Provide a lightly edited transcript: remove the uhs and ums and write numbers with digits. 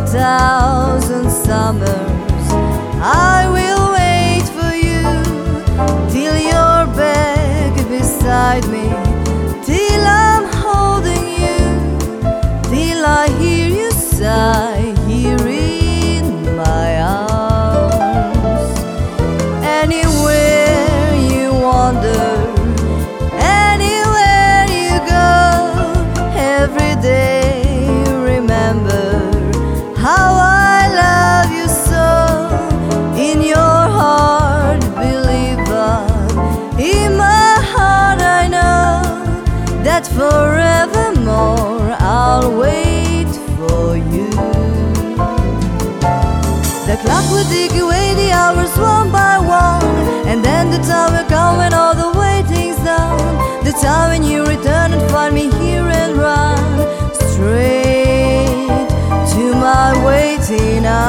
1,000 summers, I will wait for you till you're back beside me, till I'm holding you, till I hear you sigh here in my arms. Anywhere you wander, anywhere you go, every day remember how I love you so. In your heart, believer, in my heart I know that forevermore I'll wait for you. The clock will tick away the hours one by one, and then the time will come when all the waiting's done. The time when you return and find me here and run straight to my waiting arms.